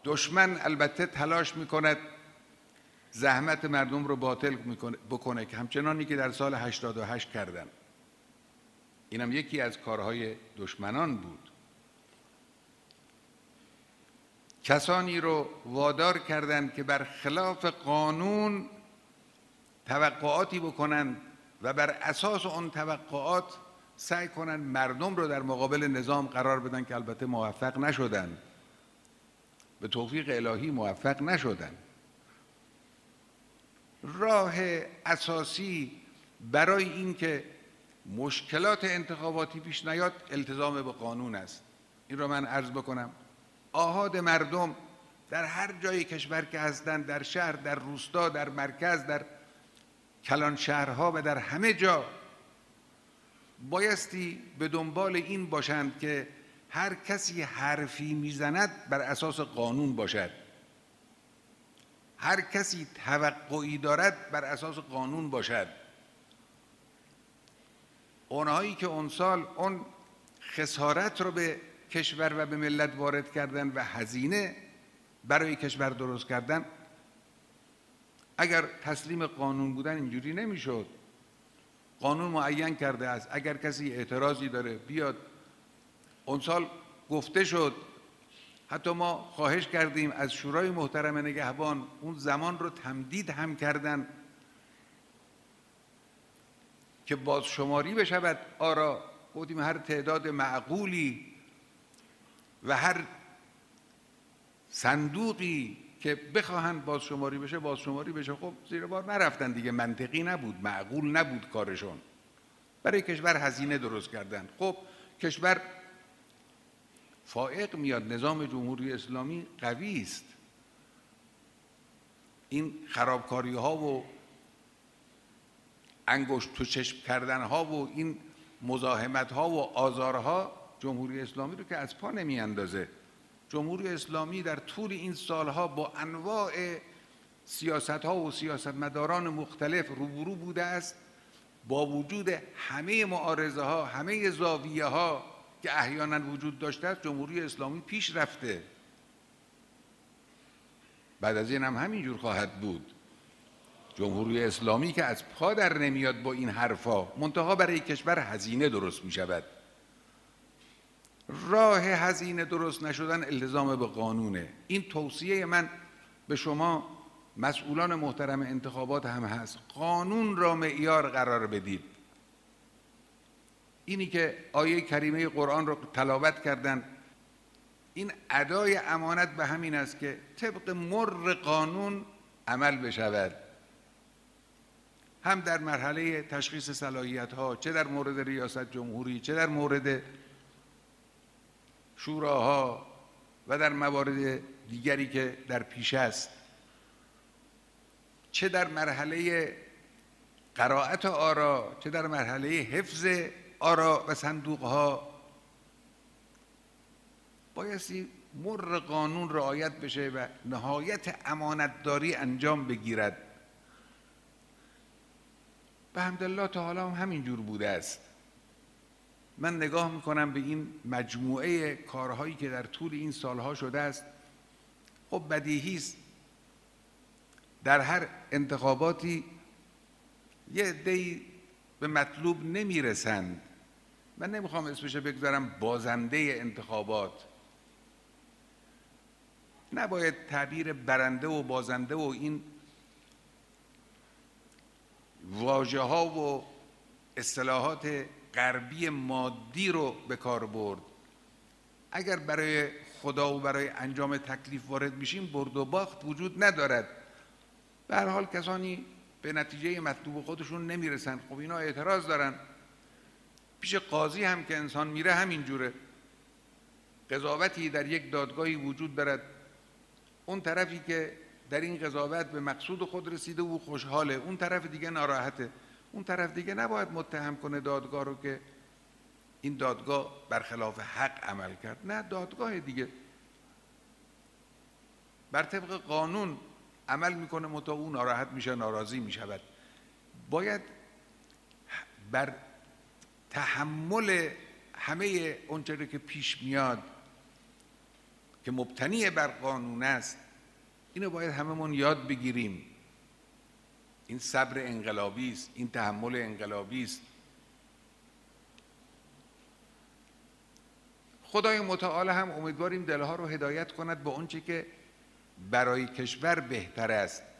دشمن البته تلاش میکند زحمت مردم رو باطل بکنه که همچنانی که در سال 88 کردن. اینم یکی از کارهای دشمنان بود. کسانی رو وادار کردند که بر خلاف قانون توقعاتی بکنند و بر اساس اون توقعات سعی کنند مردم رو در مقابل نظام قرار بدن که البته موفق نشدند. به توفیق الهی موفق نشدند. راه اساسی برای این که مشکلات انتخاباتی پیش نیاد التزام به قانون است. این رو من عرض بکنم. آحاد مردم در هر جای کشور که هستند، در شهر، در روستا، در مرکز، در کلان شهرها و در همه جا بایستی به دنبال این باشند که هر کسی حرفی میزند بر اساس قانون باشد. هر کسی توقعی دارد بر اساس قانون باشد. اونهایی که اون سال اون خسارت رو به کشور و به ملت وارد کردن و هزینه برای کشور درست کردن، اگر تسلیم قانون بودن اینجوری نمیشد. قانون معین کرده است اگر کسی اعتراضی داره بیاد. اون سال گفته شد، حتی ما خواهش کردیم از شورای محترم نگهبان، اون زمان رو تمدید هم کردن که بازشماری بشود آرا. گفتیم هر تعداد معقولی و هر صندوقی که بخواهند بازشماری بشه بازشماری بشه. خب زیر بار نرفتن دیگه، منطقی نبود، معقول نبود کارشون. برای کشور هزینه درست کردن. خب کشور فائق میاد، نظام جمهوری اسلامی قوی است. این خرابکاری ها و انگشت تو چشم کردن ها و این مزاحمت ها و آزارها جمهوری اسلامی رو که از پا نمی اندازه. جمهوری اسلامی در طول این سالها با انواع سیاست ها و سیاستمداران مختلف روبرو بوده است. با وجود همه معارضه ها، همه زاویه ها که احیانا وجود داشته است، جمهوری اسلامی پیش رفته. بعد از این هم همینجور خواهد بود. جمهوری اسلامی که از پا در نمیاد با این حرفا، منتها برای کشور هزینه درست می شود. راه هزینه درست نشدن التزام به قانونه. این توصیه من به شما مسئولان محترم انتخابات هم هست. قانون را معیار قرار بدید. اینی که آیه کریمه قرآن رو تلاوت کردن، این ادای امانت به همین است که طبق مر قانون عمل بشود. هم در مرحله تشخیص صلاحیت ها، چه در مورد ریاست جمهوری، چه در مورد شوراها و در موارد دیگری که در پیش است، چه در مرحله قرائت آرا، چه در مرحله حفظ آرا و صندوقها، بایستی مر قانون رعایت بشه و نهایت امانتداری انجام بگیرد. به حمدالله تا حالا هم همینجور بوده است. من نگاه میکنم به این مجموعه کارهایی که در طول این سالها شده است. خب بدیهی است در هر انتخاباتی یه عده‌ای به مطلوب نمیرسند. من نمیخوام اسمش بگذارم بازنده انتخابات. نباید تعبیر برنده و بازنده و این واژه ها و اصطلاحات غربی مادی رو به کار برد. اگر برای خدا و برای انجام تکلیف وارد میشیم برد و باخت وجود ندارد. به هر حال کسانی به نتیجه مطلوب خودشون نمیرسن. خب اینا اعتراض دارن. پیش قاضی هم که انسان میره همینجوره. قضاوتی در یک دادگاهی وجود دارد. اون طرفی که در این قضاوت به مقصود خود رسیده و خوشحاله، اون طرف دیگه ناراحته. اون طرف دیگه نباید متهم کنه دادگاه رو که این دادگاه برخلاف حق عمل کرد. نه، دادگاه دیگه بر طبق قانون عمل میکنه، متا اون ناراحت میشه، ناراضی میشود. باید بر تحمل همه اونچه که پیش میاد که مبتنی بر قانون است، اینو باید هممون یاد بگیریم. این صبر انقلابی است، این تحمل انقلابی است. خدای متعال هم امیدواریم دلها رو هدایت کند به اونچه که برای کشور بهتر است.